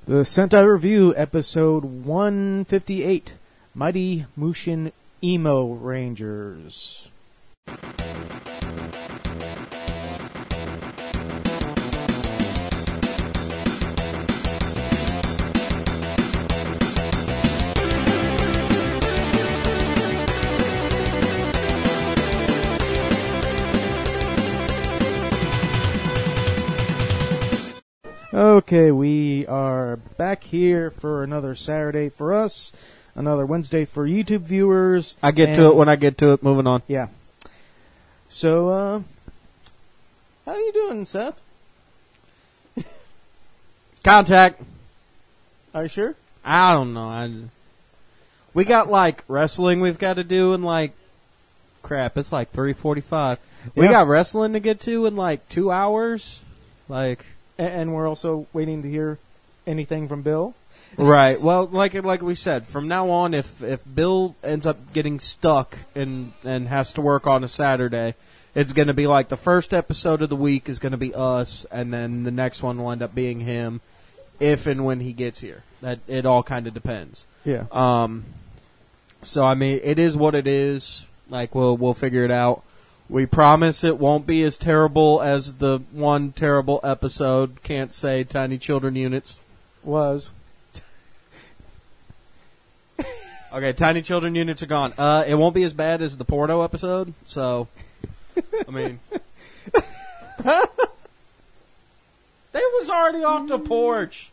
The Sentai Review, episode 158, Mighty Mushin Emo Rangers. Okay, we are back here for another Saturday for us, another Wednesday for YouTube viewers. I get to it when I get to it. Moving on. Yeah. So, how you doing, Seth? Contact. Are you sure? I don't know. We got like wrestling we've got to do in like crap. It's like 3:45. We Yeah. got wrestling to get to in like 2 hours. Like. And we're also waiting to hear anything from Bill. Right. Well, like we said, from now on, if Bill ends up getting stuck and has to work on a Saturday, it's going to be like the first episode of the week is going to be us, and then the next one will end up being him, if and when he gets here. That it all kind of depends. Yeah. So I mean, it is what it is. Like we'll figure it out. We promise it won't be as terrible as the one terrible episode, Can't Say Tiny Children Units. Was. Okay, Tiny Children Units are gone. It won't be as bad as the Porto episode, so, I mean. They was already off the porch.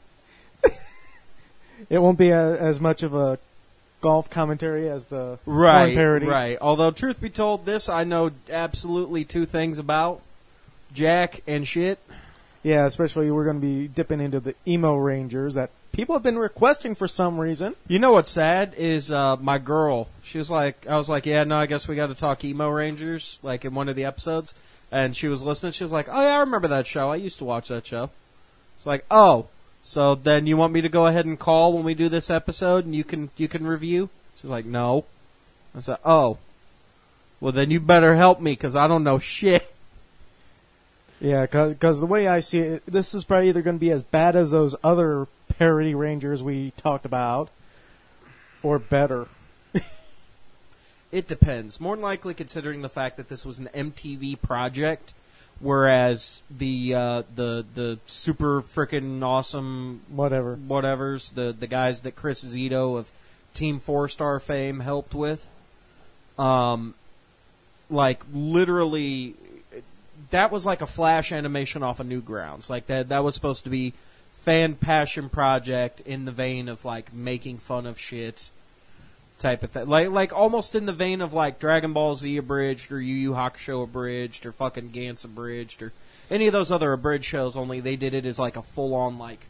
It won't be as much of a golf commentary as the porn Right, parody. right. Although, truth be told, this I know absolutely two things about. Jack and shit. Yeah, especially we're going to be dipping into the Emo Rangers that people have been requesting for some reason. You know what's sad is my girl. She was like, I was like, yeah, no, I guess we got to talk Emo Rangers, like in one of the episodes. And she was listening. She was like, oh, yeah, I remember that show. I used to watch that show. It's like, oh, so then you want me to go ahead and call when we do this episode and you can review? She's like, no. I said, oh, well, then you better help me because I don't know shit. Yeah, because the way I see it, this is probably either going to be as bad as those other parody Rangers we talked about, or better. It depends. More than likely, considering the fact that this was an MTV project, whereas the super frickin' awesome whatevers, the guys that Chris Zito of Team 4-Star fame helped with, like literally, that was like a flash animation off of Newgrounds. Like that was supposed to be fan passion project in the vein of like making fun of shit type of thing. Like almost in the vein of like Dragon Ball Z abridged or Yu Yu Hakusho abridged or fucking Gantz abridged or any of those other abridged shows, only they did it as like a full on like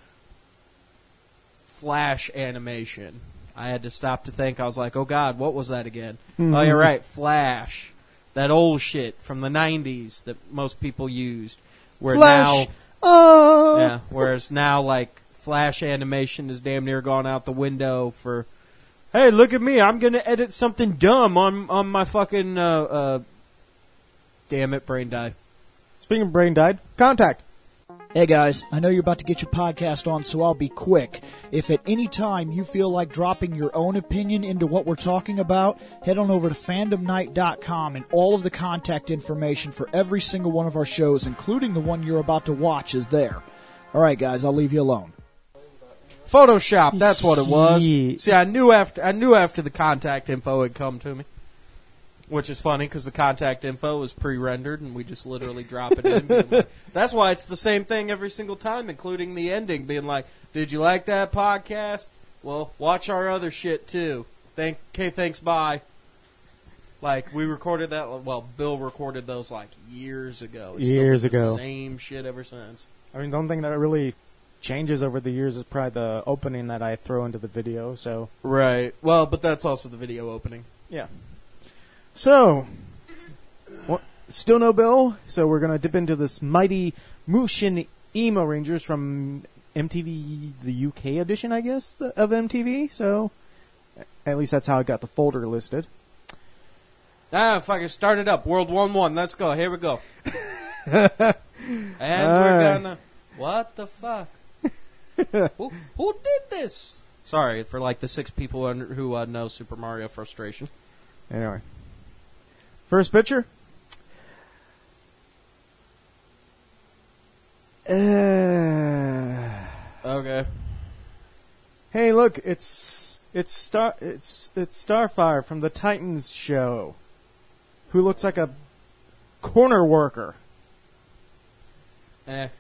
flash animation. I had to stop to think. I was like, oh god, what was that again? Mm-hmm. Oh, you're right, Flash. That old shit from the 90s that most people used. Where Flash. Now, oh. Yeah, whereas now, like, Flash animation has damn near gone out the window for, hey, look at me, I'm going to edit something dumb on my fucking, damn it, brain died. Speaking of brain died, Contact. Hey guys, I know you're about to get your podcast on, so I'll be quick. If at any time you feel like dropping your own opinion into what we're talking about, head on over to fandomnight.com and all of the contact information for every single one of our shows, including the one you're about to watch, is there. Alright guys, I'll leave you alone. Photoshop, that's what it was. Yeah. See, I knew after the contact info had come to me. Which is funny because the contact info is pre-rendered and we just literally drop it in. Like, that's why it's the same thing every single time, including the ending being like, did you like that podcast? Well, watch our other shit too. Thanks, bye. Like, we recorded that, well, Bill recorded those like years ago. It's years still been ago. The same shit ever since. I mean, the only thing that really changes over the years is probably the opening that I throw into the video, so. Right. Well, but that's also the video opening. Yeah. So, still no Bill, so we're going to dip into this Mighty Mushin Emo Rangers from MTV, the UK edition, I guess, of MTV. So, at least that's how I got the folder listed. Fucking start it up. World 1-1. Let's go. Here we go. And we're gonna... What the fuck? Who did this? Sorry for like the 6 people who know Super Mario Frustration. Anyway. First picture. Okay. Hey, look, it's Starfire from the Titans show, who looks like a corner worker. Eh.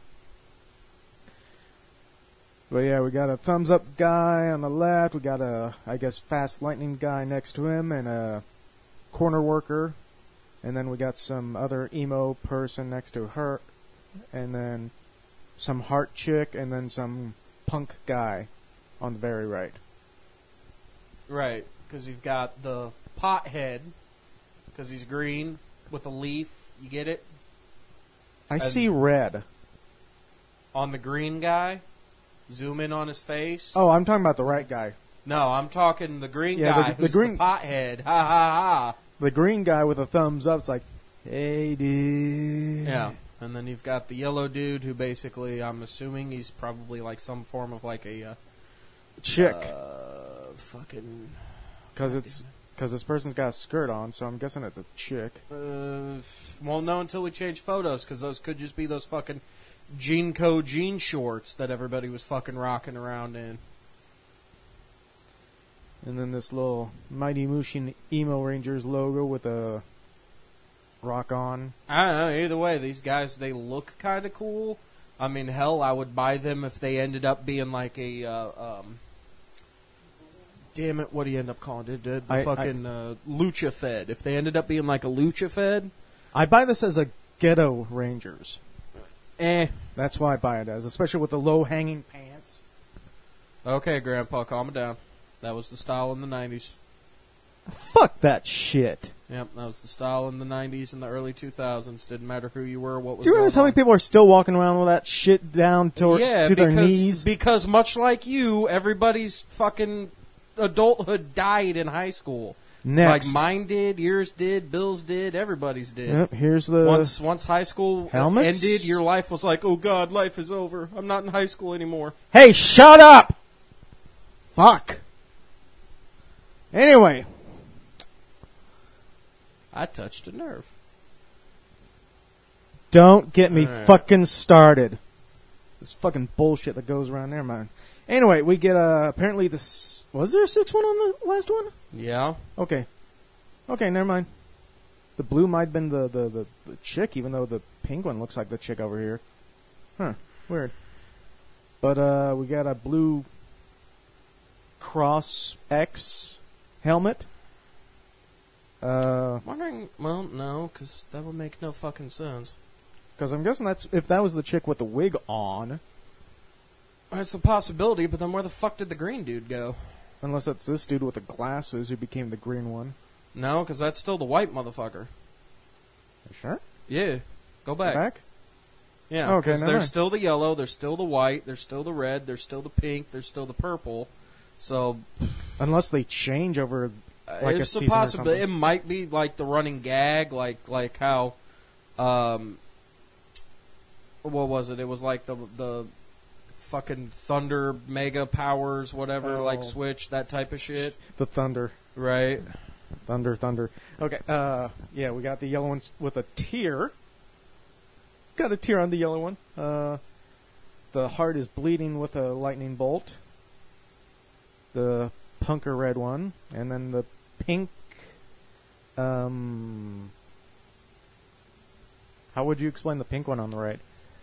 But yeah, we got a thumbs up guy on the left. We got a, I guess, fast lightning guy next to him, and a corner worker. And then we got some other emo person next to her, and then some heart chick, and then some punk guy on the very right. Right, because you've got the pothead, because he's green with a leaf. You get it? I see red. On the green guy, zoom in on his face. Oh, I'm talking about the right guy. No, I'm talking the green Yeah, guy the who's green- the pothead. Ha ha ha. The green guy with a thumbs up, it's like, hey, dude. Yeah, and then you've got the yellow dude who basically, I'm assuming he's probably like some form of like a Chick. fucking. Because this person's got a skirt on, so I'm guessing it's a chick. Won't know until we change photos, because those could just be those fucking jean shorts that everybody was fucking rocking around in. And then this little Mighty Mushin Emo Rangers logo with a rock on. I don't know, either way, these guys, they look kind of cool. I mean, hell, I would buy them if they ended up being like a, damn it, what do you end up calling it? The fucking Lucha Fed. If they ended up being like a Lucha Fed. I buy this as a Ghetto Rangers. Eh. That's why I buy it as, especially with the low-hanging pants. Okay, Grandpa, calm it down. That was the style in the 90s. Fuck that shit. Yep, that was the style in the 90s and the early 2000s. Didn't matter who you were or what was Do you going realize how many on. people are still walking around with that shit down to their knees? Because much like you, everybody's fucking adulthood died in high school. Next. Like mine did, yours did, Bill's did, everybody's did. Yep, here's the... Once high school helmets? ended, your life was like, oh God, life is over. I'm not in high school anymore. Hey, shut up! Fuck. Anyway. I touched a nerve. Don't get me Alright. fucking started. This fucking bullshit that goes around there, man. Anyway, we get, apparently this... Was there a 6-1 on the last one? Yeah. Okay. Okay, never mind. The blue might have been the chick, even though the pink one looks like the chick over here. Huh. Weird. But, we got a blue Cross X helmet. Wondering, well, no, because that would make no fucking sense. Because I'm guessing that's if that was the chick with the wig on. It's a possibility, but then where the fuck did the green dude go? Unless that's this dude with the glasses who became the green one. No, because that's still the white motherfucker. You sure? Yeah. Go back. Yeah, Okay, because never there's mind. still the yellow, there's still the white, there's still the red, there's still the pink, there's still the purple. So Unless they change over like a it's a season or possibility. It something. might be like the running gag, like how, what was it? It was like the fucking Thunder Mega Powers, whatever, like Oh. Switch, that type of shit, The Thunder. right? Thunder. Okay, yeah, we got the yellow ones with a tear. Got a tear on the yellow one. The heart is bleeding with a lightning bolt. The punker red one. And then the pink, how would you explain the pink one on the right?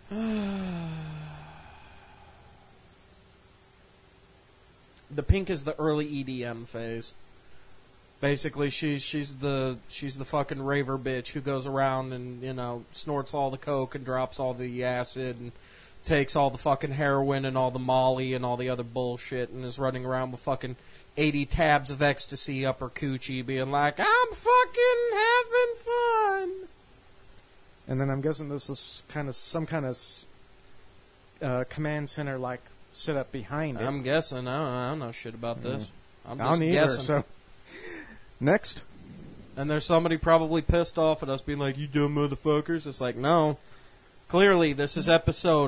The pink is the early EDM phase. Basically, she's the fucking raver bitch who goes around and snorts all the coke and drops all the acid and takes all the fucking heroin and all the Molly and all the other bullshit and is running around with fucking 80 tabs of ecstasy up her coochie, being like, "I'm fucking having fun." And then I'm guessing this is some kind of command center like set up behind it. I'm guessing. I don't know shit about this. I'm I just don't either, guessing. so next. And there's somebody probably pissed off at us being like, "You dumb motherfuckers." It's like, no. Clearly, this is episode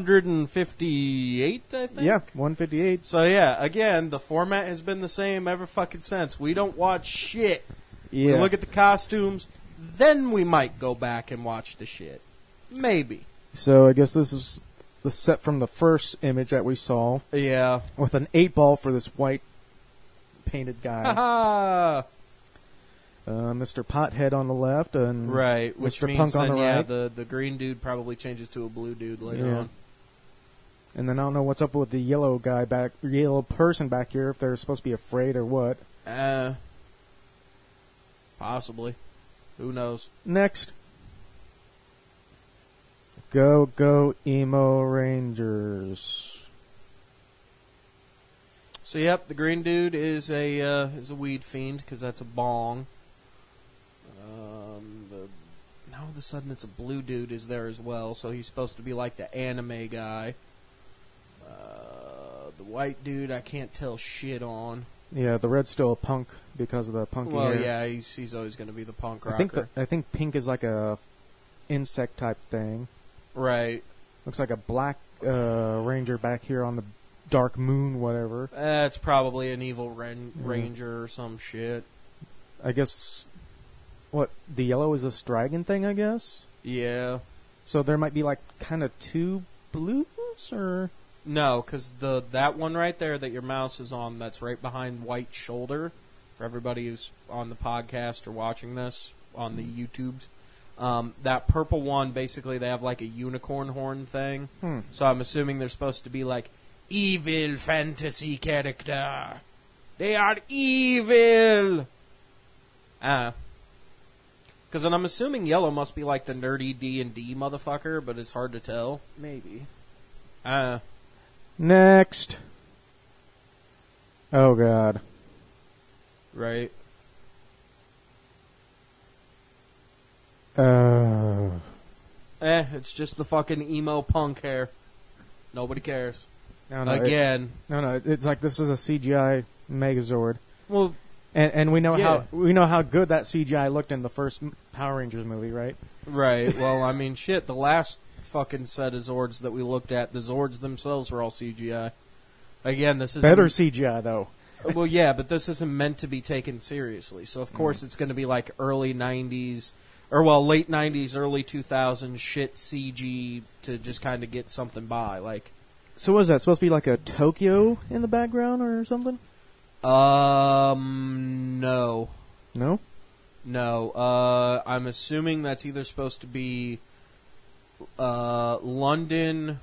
158, I think? Yeah, 158. So, yeah, again, the format has been the same ever fucking since. We don't watch shit. Yeah. We look at the costumes, then we might go back and watch the shit. Maybe. So I guess this is the set from the first image that we saw Yeah. with an 8-ball for this white painted guy. Haha! Mr. Pothead on the left and Right, which Mr. means Punk on then, the yeah, right. the green dude probably changes to a blue dude later Yeah. on. And then I don't know what's up with the yellow person back here, if they're supposed to be afraid or what. Possibly. Who knows? Next. Go Emo Rangers. So, yep, the green dude is a weed fiend because that's a bong. Now all of a sudden it's a blue dude is there as well, so he's supposed to be like the anime guy. The white dude I can't tell shit on. Yeah, the red's still a punk because of the punky Well, hair. yeah, he's always going to be the punk rocker. I think pink is like a insect type thing. Right. Looks like a black ranger back here on the dark moon, whatever. It's probably an evil ranger or some shit. I guess what the yellow is this dragon thing. I guess Yeah. so. There might be like kind of two blues, or No, because that one right there that your mouse is on, that's right behind White Shoulder. For everybody who's on the podcast or watching this on the YouTubes, that purple one, basically they have like a unicorn horn thing. So I'm assuming they're supposed to be like evil fantasy character. They are evil. Because then I'm assuming yellow must be like the nerdy D&D motherfucker, but it's hard to tell. maybe. Next. Oh God. Right. It's just the fucking emo punk hair. Nobody cares. No, Again. No, it's like this is a CGI Megazord, Well, and we know Yeah. how good that CGI looked in the first Power Rangers movie, right? right. Well, I mean, shit, the last fucking set of Zords that we looked at, the Zords themselves were all CGI. Again, this is Better CGI though. Well, yeah, but this isn't meant to be taken seriously. So, of course, it's going to be like early 90s, or, well, late 90s, early 2000s shit CG to just kind of get something by. Like, So what is that supposed to be like a Tokyo in the background or something? no. No. No. I'm assuming that's either supposed to be London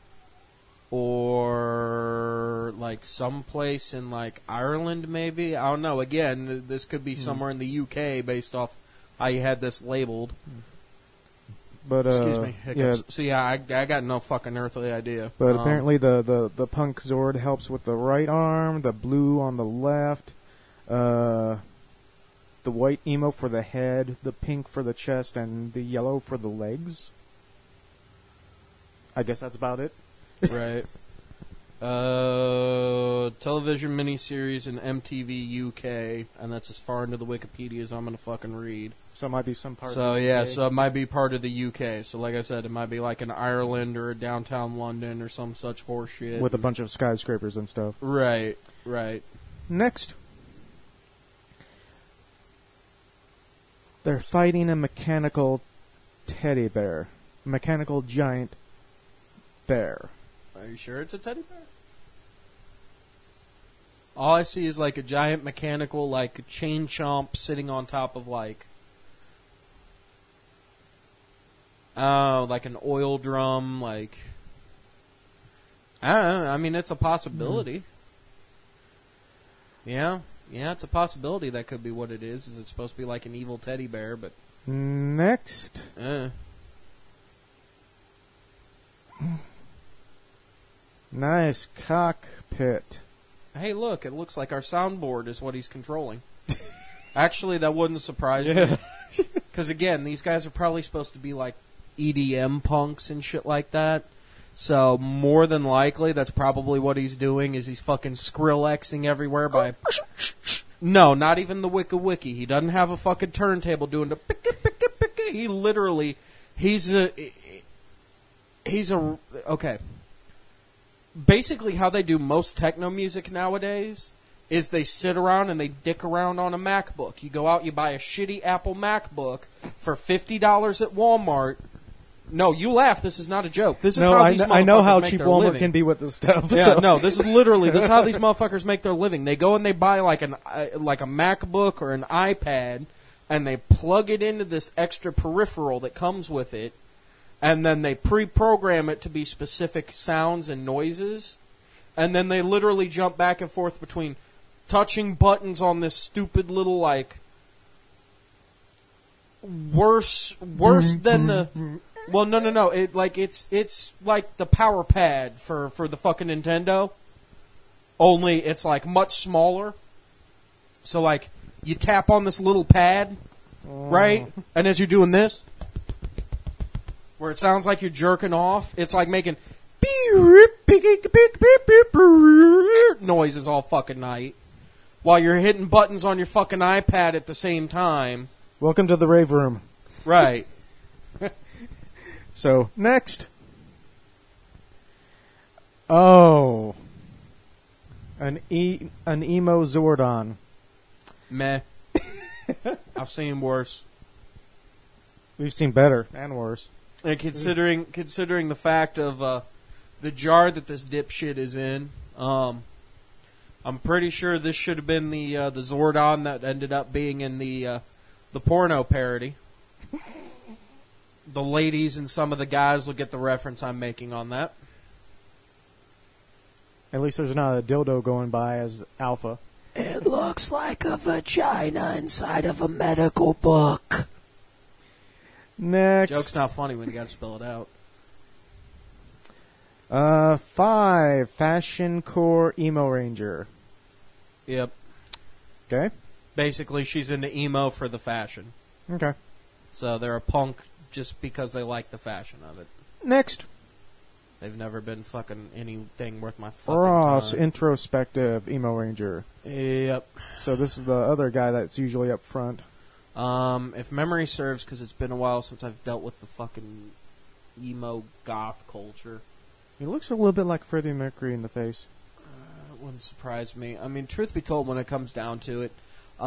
or like someplace in like Ireland, maybe. I don't know. Again, this could be somewhere in the UK based off how you had this labeled. But Excuse me. yeah. Hiccups. So yeah, I got no fucking earthly idea. But apparently the punk Zord helps with the right arm, the blue on the left, the white emo for the head, the pink for the chest, and the yellow for the legs. I guess that's about it. Right. Television miniseries in MTV UK, and that's as far into the Wikipedia as I'm going to fucking read. So it might be some part. So of the yeah, UK. so it might be part of the UK. So like I said, it might be like in Ireland or downtown London or some such horseshit. with a bunch of skyscrapers and stuff. Right. Next, they're fighting a mechanical teddy bear, mechanical giant bear. Are you sure it's a teddy bear? All I see is like a giant mechanical, like a chain chomp sitting on top of like an oil drum, like I don't know. I mean, it's a possibility. Yeah, it's a possibility that could be what it is. Is it's supposed to be like an evil teddy bear, but Next, nice cockpit. Hey, look! It looks like our soundboard is what he's controlling. Actually, that wouldn't surprise me. Because again, these guys are probably supposed to be like EDM punks and shit like that. So more than likely, that's probably what he's doing. Is he's fucking Skrillexing everywhere by. No, not even the Wicca Wiki. He doesn't have a fucking turntable doing the. He literally, he's Okay. Basically, how they do most techno music nowadays is they sit around and they dick around on a MacBook. You go out, you buy a shitty Apple MacBook for $50 at Walmart. No, you laugh. This is not a joke. This is how these motherfuckers I know how make cheap their Walmart living. can be with this stuff. Yeah, so. no, this is how these motherfuckers make their living. They go and they buy like a MacBook or an iPad, and they plug it into this extra peripheral that comes with it, and then they pre-program it to be specific sounds and noises, and then they literally jump back and forth between touching buttons on this stupid little like worse than the. Well, no. It's like the power pad for the fucking Nintendo. Only it's like much smaller. So like you tap on this little pad, right? And as you're doing this, where it sounds like you're jerking off, it's like making noises all fucking night while you're hitting buttons on your fucking iPad at the same time. Welcome to the rave room. Right. So, next. Oh. An emo Zordon. Meh. I've seen worse. We've seen better and worse. And considering the fact of the jar that this dipshit is in, I'm pretty sure this should have been the Zordon that ended up being in the porno parody. The ladies and some of the guys will get the reference I'm making on that. At least there's not a dildo going by as Alpha. It looks like a vagina inside of a medical book. Next. Joke's not funny when you gotta spell it out. 5. Fashion Core Emo Ranger. Yep. Okay. Basically, she's into emo for the fashion. Okay. So they're a punk just because they like the fashion of it. Next. They've never been fucking anything worth my fucking Frost time. Introspective Emo Ranger. Yep. So this is the other guy that's usually up front. If memory serves, because it's been a while since I've dealt with the fucking emo goth culture. He looks a little bit like Freddie Mercury in the face. It wouldn't surprise me. I mean, truth be told, when it comes down to it,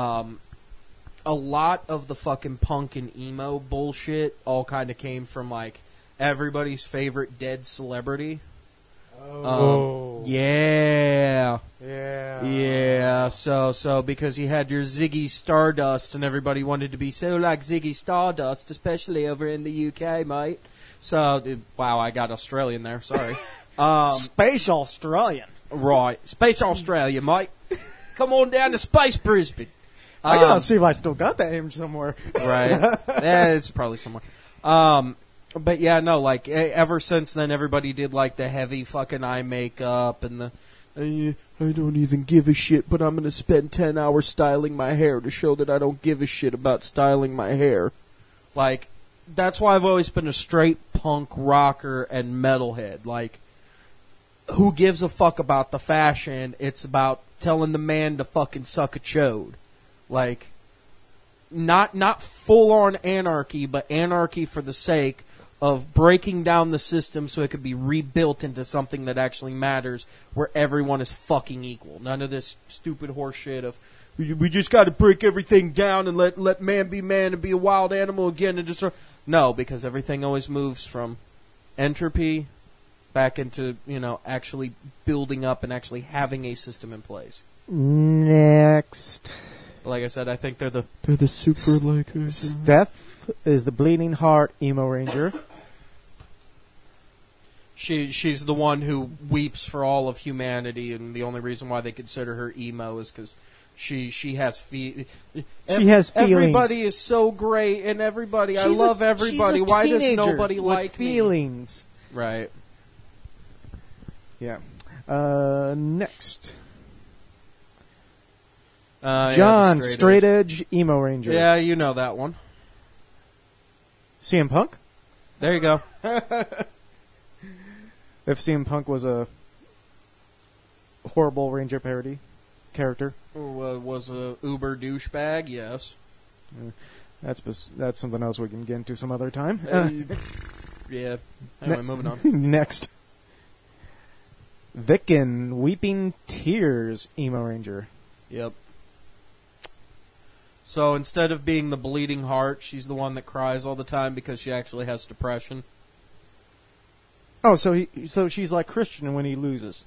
a lot of the fucking punk and emo bullshit all kind of came from, like, everybody's favorite dead celebrity. Oh. Yeah. Yeah. Yeah, so because you had your Ziggy Stardust and everybody wanted to be so like Ziggy Stardust, especially over in the UK, mate. So, wow, I got Australian there, sorry. Space Australian. Right. Space Australia, mate. Come on down to Space Brisbane. I gotta see if I still got that image somewhere. Right. Yeah, it's probably somewhere. But yeah, no, like, ever since then, everybody did, like, the heavy fucking eye makeup and the, I don't even give a shit, but I'm gonna spend 10 hours styling my hair to show that I don't give a shit about styling my hair. Like, that's why I've always been a straight punk rocker and metalhead. Like, who gives a fuck about the fashion? It's about telling the man to fucking suck a chode. Like, not full-on anarchy, but anarchy for the sake of breaking down the system so it could be rebuilt into something that actually matters, where everyone is fucking equal. None of this stupid horse shit of, we just got to break everything down and let man be man and be a wild animal again and just... No, because everything always moves from entropy back into, actually building up and actually having a system in place. Next. Like I said, I think they're the super like... Steph is the Bleeding Heart Emo Ranger. She's the one who weeps for all of humanity, and the only reason why they consider her emo is because she has feelings. Everybody is so great, and everybody, I love everybody. Why does nobody like feelings? Me? Right. Yeah. Next. John, yeah, Straight Edge Emo Ranger. Yeah, you know that one. CM Punk? There you go. If CM Punk was a horrible Ranger parody character. Was a uber douchebag, yes. That's something else we can get into some other time. Yeah. Anyway, moving on. Next. Vickin, Weeping Tears, Emo Ranger. Yep. So instead of being the bleeding heart, she's the one that cries all the time because she actually has depression. Oh, so she's like Christian when he loses.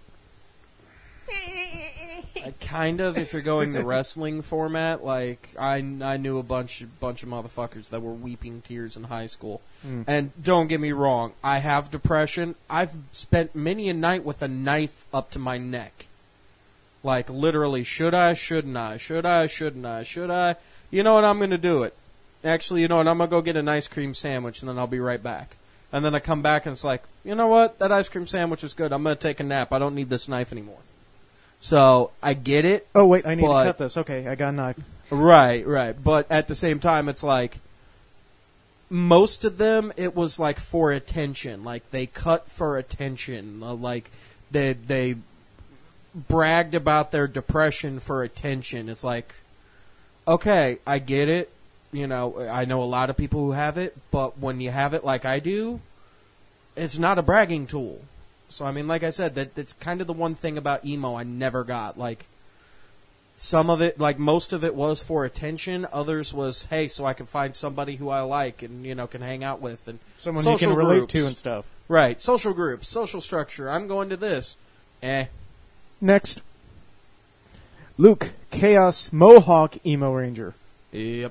Kind of, if you're going the wrestling format. Like, I knew a bunch of motherfuckers that were weeping tears in high school. And don't get me wrong, I have depression. I've spent many a night with a knife up to my neck. Like, literally, should I, shouldn't I? Should I, shouldn't I? Should I? You know what, I'm going to do it. Actually, you know what, I'm going to go get an ice cream sandwich, and then I'll be right back. And then I come back, and it's like, you know what, that ice cream sandwich is good. I'm going to take a nap. I don't need this knife anymore. So, I get it. Oh, wait, I need to cut this. Okay, I got a knife. Right. But at the same time, it's like, most of them, it was like for attention. Like, they cut for attention. Like, they bragged about their depression for attention. It's like, okay, I get it. You know, I know a lot of people who have it, but when you have it like I do, it's not a bragging tool. So, I mean, like I said, that's kind of the one thing about emo I never got. Like, some of it, like most of it was for attention. Others was, hey, so I can find somebody who I like and, you know, can hang out with. And someone you can relate to and stuff. Right. Social groups, social structure. I'm going to this. Next. Luke, Chaos Mohawk Emo Ranger. Yep.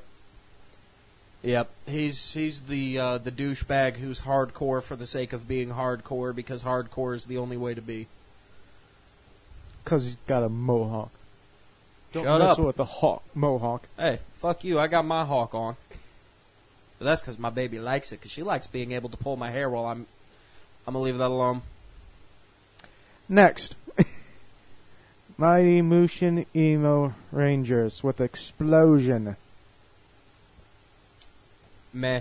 He's the douchebag who's hardcore for the sake of being hardcore because hardcore is the only way to be. Because he's got a mohawk. Don't Shut mess up. with the mohawk. Hey, fuck you. I got my hawk on. But that's because my baby likes it, because she likes being able to pull my hair while I'm going to leave that alone. Next. Mighty Mushin Emo Rangers with Explosion. Meh.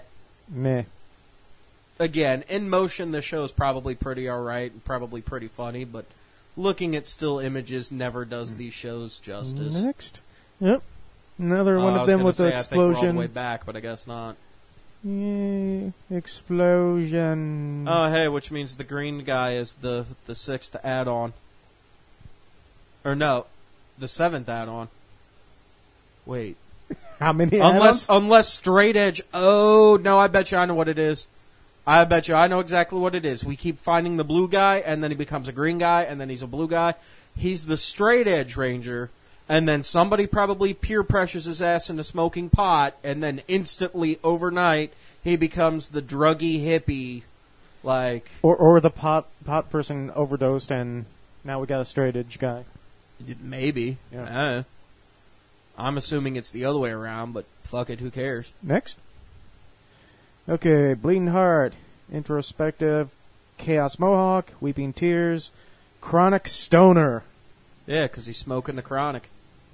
Again, in motion, the show is probably pretty alright and probably pretty funny, but looking at still images never does these shows justice. Next. Yep. Another one of them with the explosion. I think we're all the way explosion. back, but I guess not. Yay, explosion. Oh, hey, which means the green guy is the sixth add-on. Or no, the seventh add-on. Wait. How many add-ons? Unless Straight Edge. Oh, no, I bet you I know what it is. I bet you I know exactly what it is. We keep finding the blue guy, and then he becomes a green guy, and then he's a blue guy. He's the Straight Edge Ranger, and then somebody probably peer pressures his ass into smoking pot, and then instantly, overnight, he becomes the druggy hippie, like... Or the pot person overdosed, and now we got a straight edge guy. Maybe. Yeah. I'm assuming it's the other way around, but fuck it, who cares? Next. Okay, Bleeding Heart, Introspective, Chaos Mohawk, Weeping Tears, Chronic Stoner. Yeah, because he's smoking the Chronic.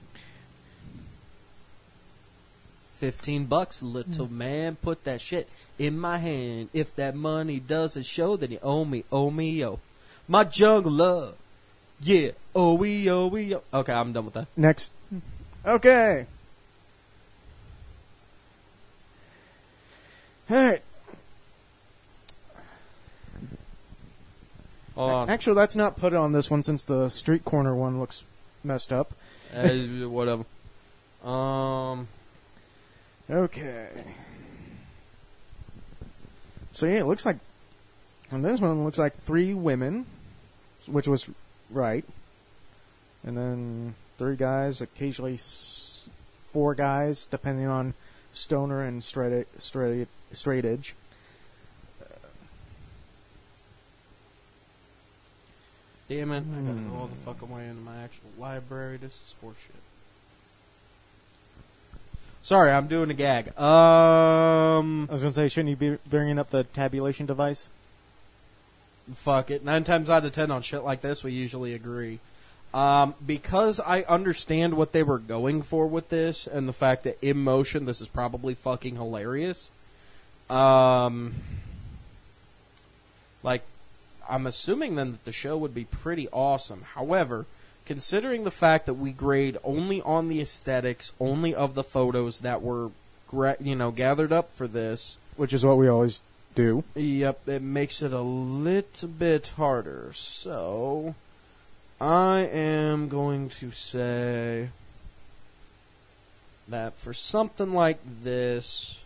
$15, little man, put that shit in my hand. If that money doesn't show, then you owe me, yo. My jungle love. Yeah, oh, yo. Okay, I'm done with that. Next. Okay. Alright. Hold on. Actually, let's not put it on this one since the street corner one looks messed up. Whatever. Okay. So yeah, it looks like on this one it looks like 3 women, which was right, and then 3 guys, occasionally 4 guys, depending on stoner and straight edge. Damn it! I gotta go all the fuck away into my actual library. This is horseshit. Sorry, I'm doing a gag. I was gonna say, shouldn't you be bringing up the tabulation device? Fuck it. 9 times out of 10 on shit like this, we usually agree. Because I understand what they were going for with this, and the fact that in motion, this is probably fucking hilarious. Like, I'm assuming then that the show would be pretty awesome. However, considering the fact that we grade only on the aesthetics, only of the photos that were, gathered up for this, Which is what we always do. Yep, it makes it a little bit harder. So, I am going to say that for something like this,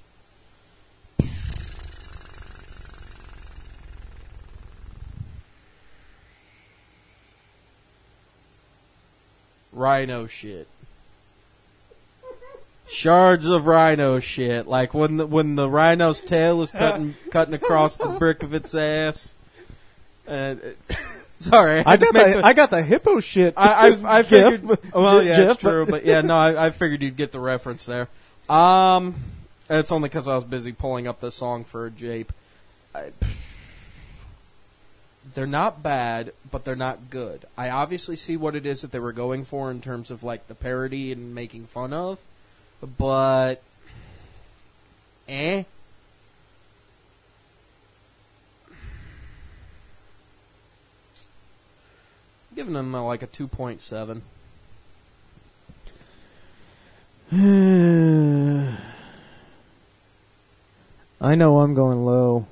rhino shit. Shards of rhino shit, like when the rhino's tail is cutting across the brick of its ass. Sorry, I got the hippo shit. I figured. Jeff. Well, yeah, Jeff. it's true, but yeah, no, I figured you'd get the reference there. It's only because I was busy pulling up this song for a jape. They're not bad, but they're not good. I obviously see what it is that they were going for in terms of like the parody and making fun of. But, giving them like a 2.7. I know I'm going low.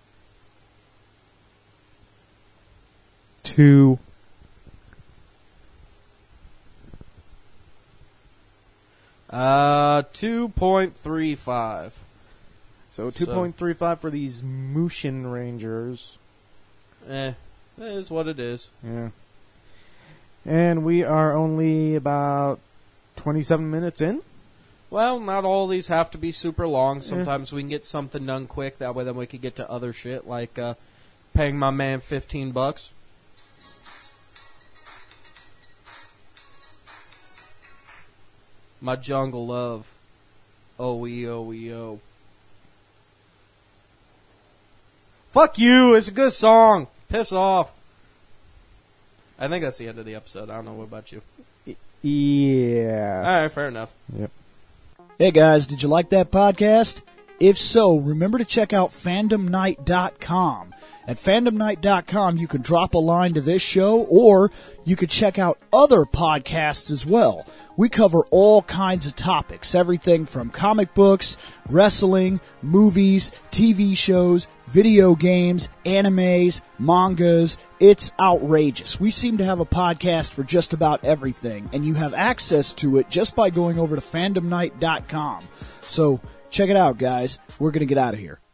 2. Uh, 2.35. So 2.35 for these Mushin Rangers. It is what it is. Yeah. And we are only about 27 minutes in. Well, not all these have to be super long. Sometimes we can get something done quick. That way then we could get to other shit, like paying my man $15. My jungle love. O-E-O-E-O. Fuck you! It's a good song! Piss off. I think that's the end of the episode. I don't know what about you. Yeah. Alright, fair enough. Yep. Hey guys, did you like that podcast? If so, remember to check out fandomnight.com. At fandomnight.com, you can drop a line to this show, or you could check out other podcasts as well. We cover all kinds of topics, everything from comic books, wrestling, movies, TV shows, video games, animes, mangas. It's outrageous. We seem to have a podcast for just about everything, and you have access to it just by going over to fandomnight.com. So, check it out, guys. We're going to get out of here.